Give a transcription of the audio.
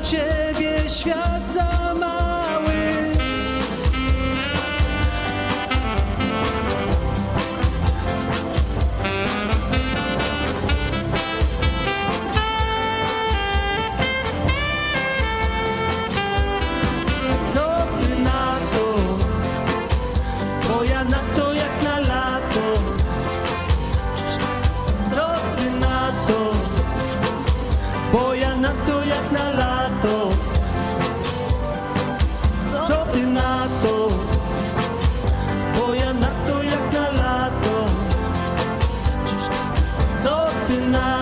ciebie świat za mały. Co ty na to? Bo ja na to jak na lato. Co ty na to? Bo ja na to jak na lato. Co ty na to? Bo ja na to jak na lato. Co ty na